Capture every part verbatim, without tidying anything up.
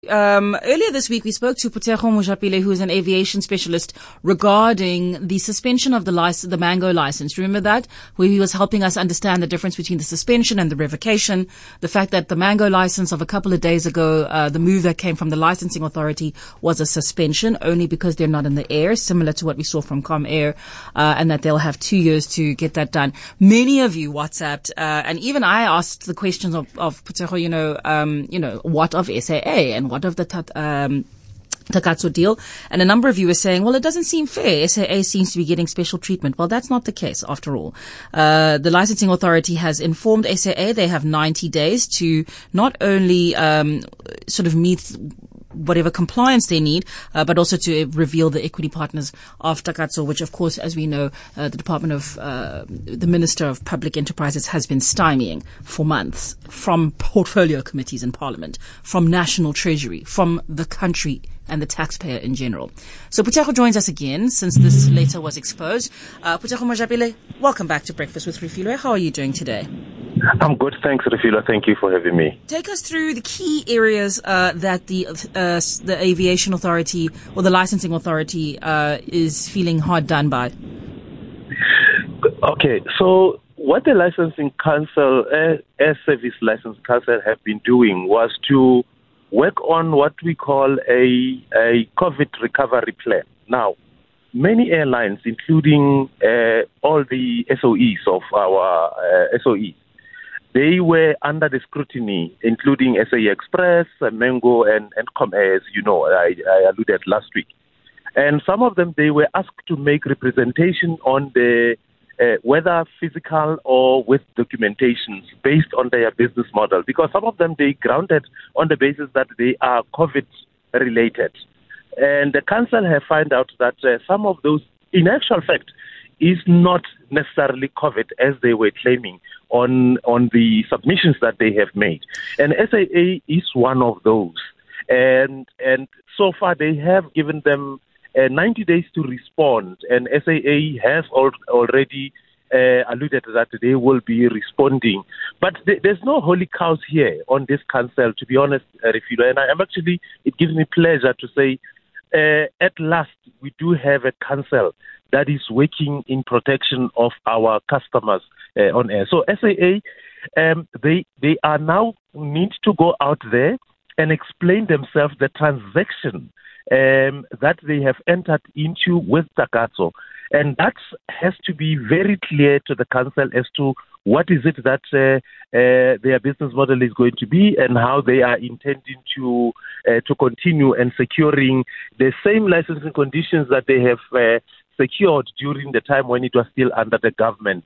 Um, earlier this week, we spoke to Phuthego Mojapele, who is an aviation specialist, regarding the suspension of the license, the Mango license. Remember that? Where he was helping us understand the difference between the suspension and the revocation. The fact that the Mango license of a couple of days ago, uh, the move that came from the licensing authority was a suspension only because they're not in the air, similar to what we saw from ComAir, uh, and that they'll have two years to get that done. Many of you WhatsApped, uh, and even I asked the questions of, of Phuthego, you know, um, you know, what of S A A and what of the um, Takatso deal, and a number of you were saying, well, it doesn't seem fair. S A A seems to be getting special treatment. Well, that's not the case after all. Uh, the licensing authority has informed S A A they have ninety days to not only um, sort of meet whatever compliance they need, uh, but also to reveal the equity partners of Takatso, which of course, as we know, uh, the Department of, uh, the Minister of Public Enterprises has been stymieing for months from portfolio committees in Parliament, from National Treasury, from the country and the taxpayer in general. So Phuthego joins us again since this letter was exposed. Uh, Phuthego Mojapele, welcome back to Breakfast with Refilwe. How are you doing today? I'm good, thanks, Refilwe. Thank you for having me. Take us through the key areas uh, that the uh, the aviation authority or the licensing authority uh, is feeling hard done by. Okay, so what the licensing council, Air, Air Service License Council, have been doing was to work on what we call a a COVID recovery plan. Now, many airlines, including uh, all the S O Es of our uh, S O Es, they were under the scrutiny, including S A E Express, uh, Mango, and, and ComAir, as you know, I, I alluded last week. And some of them, they were asked to make representation on the uh, whether physical or with documentations based on their business model, because some of them, they grounded on the basis that they are COVID-related. And the council have found out that uh, some of those, in actual fact, is not necessarily COVID as they were claiming on on the submissions that they have made. And S A A is one of those. And and so far they have given them uh, ninety days to respond. And S A A has al- already uh, alluded that they will be responding. But th- there's no holy cows here on this council, to be honest, uh, Refilwe. And I am actually, it gives me pleasure to say, uh, at last, we do have a council that is working in protection of our customers uh, on air. So S A A, um, they they are now need to go out there and explain themselves the transaction um, that they have entered into with Takatso. And that has to be very clear to the council as to what is it that uh, uh, their business model is going to be and how they are intending to uh, to continue and securing the same licensing conditions that they have uh, secured during the time when it was still under the government.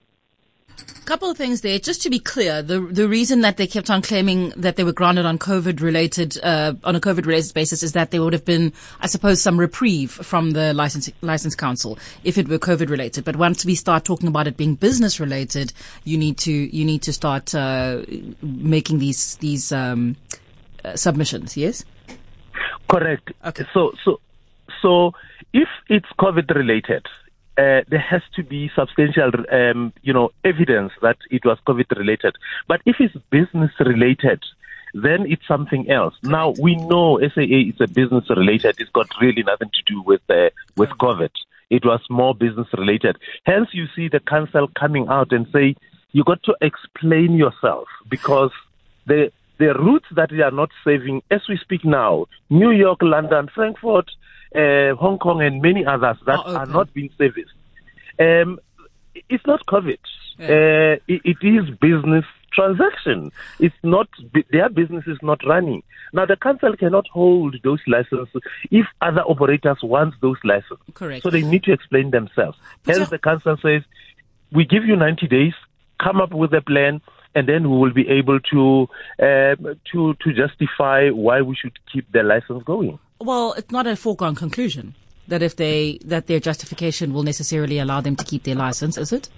Couple of things there. Just to be clear, the the reason that they kept on claiming that they were grounded on COVID-related, uh, on a COVID-related basis is that there would have been, I suppose, some reprieve from the license, license council if it were COVID-related. But once we start talking about it being business-related, you need to, you need to start, uh, making these, these, um, uh, submissions, yes? Correct. Okay. So, so, so if it's COVID-related, Uh, there has to be substantial, um, you know, evidence that it was COVID-related. But if it's business-related, then it's something else. Correct. Now, we know S A A is a business-related. It's got really nothing to do with uh, with COVID. It was more business-related. Hence, you see the council coming out and say, you got to explain yourself, because the the routes that they are not saving, as we speak now, New York, London, Frankfurt, Uh, Hong Kong and many others that oh, okay. are not being serviced. Um, it's not COVID. Yeah. Uh, it, it is business transaction. It's not, their business is not running. Now, the council cannot hold those licenses if other operators want those licenses. Correct. So they need to explain themselves. But Hence, so- the council says, we give you ninety days, come up with a plan, and then we will be able to uh, to to justify why we should keep the license going. Well, it's not a foregone conclusion that if they that their justification will necessarily allow them to keep their license, is it?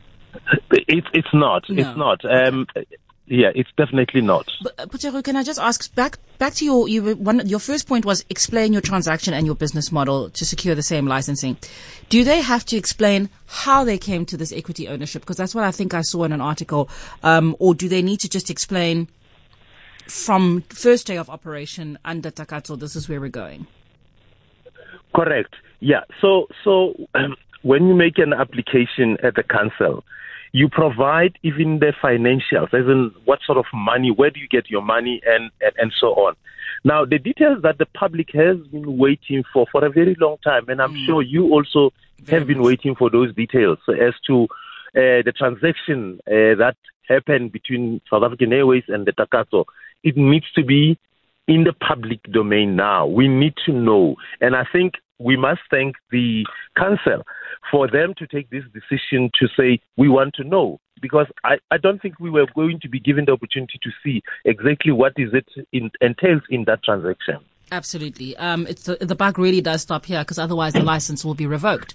It's it's not. No. It's not. Um, yeah, it's definitely not. But uh, Phuthego, can I just ask back back to your you were one your first point was explain your transaction and your business model to secure the same licensing. Do they have to explain how they came to this equity ownership? Because that's what I think I saw in an article. Um, or do they need to just explain from first day of operation under Takatso, this is where we're going. Correct. Yeah. So, so um, when you make an application at the council, you provide even the financials, as in what sort of money, where do you get your money, and, and, and so on. Now, the details that the public has been waiting for for a very long time, and I'm mm. sure you also very have been much. waiting for those details as to uh, the transaction uh, that happened between South African Airways and the Takatso. It needs to be in the public domain now. We need to know. And I think we must thank the council for them to take this decision to say, we want to know. Because I, I don't think we were going to be given the opportunity to see exactly what is it in, entails in that transaction. Absolutely. Um, it's the, the buck really does stop here, because otherwise the license will be revoked.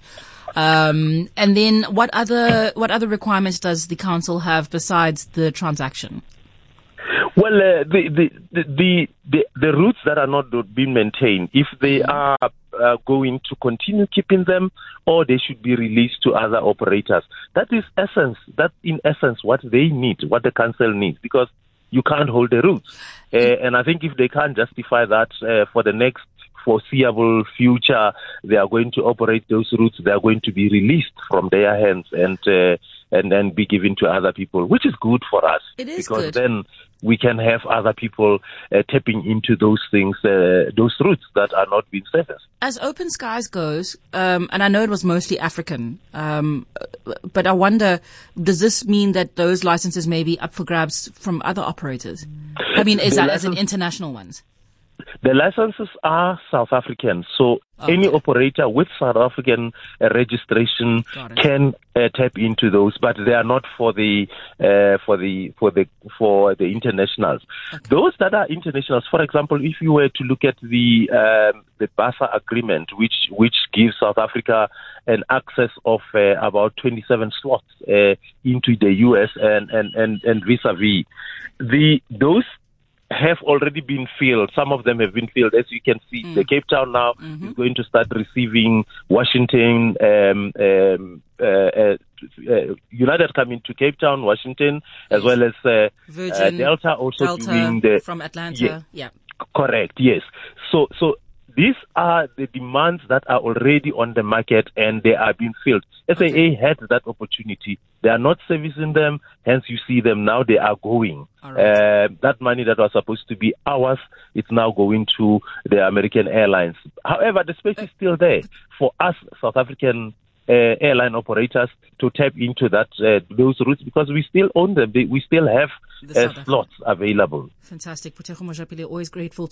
Um, and then what other what other requirements does the council have besides the transaction? Well, uh, the, the, the, the, the routes that are not being maintained, if they are uh, going to continue keeping them, or they should be released to other operators. That is essence, that in essence what they need, what the council needs, because you can't hold the routes. Uh, and I think if they can't justify that uh, for the next foreseeable future, they are going to operate those routes, they are going to be released from their hands and uh, and then be given to other people, which is good for us. It is because good. Then we can have other people uh, tapping into those things, uh, those routes that are not being serviced. As Open Skies goes, um, and I know it was mostly African, um, but I wonder, does this mean that those licenses may be up for grabs from other operators? I mean, is that as in international ones? The licenses are South African, so okay. any operator with South African uh, registration can uh, tap into those, but they are not for the uh, for the for the for the internationals. Okay. Those that are internationals, for example, if you were to look at the um, the BASA agreement, which which gives South Africa an access of uh, about twenty-seven slots uh, into the U S and and and, and vis-a-vis, the those have already been filled. Some of them have been filled. As you can see, mm. the Cape Town now mm-hmm. is going to start receiving Washington, um, um, uh, uh, uh, United coming to Cape Town, Washington, as yes. well as uh, Virgin, uh, Delta also Delta doing the from Atlanta. Yeah, yeah. Correct. Yes. So, so these are the demands that are already on the market and they are being filled. S A A okay. had that opportunity. They are not servicing them, hence you see them now, they are going. Right. Uh, that money that was supposed to be ours, it's now going to the American Airlines. However, the space is still there for us South African uh, airline operators to tap into that uh, those routes, because we still own them. We still have uh, slots available. Fantastic. Phuthego Mojapele, always grateful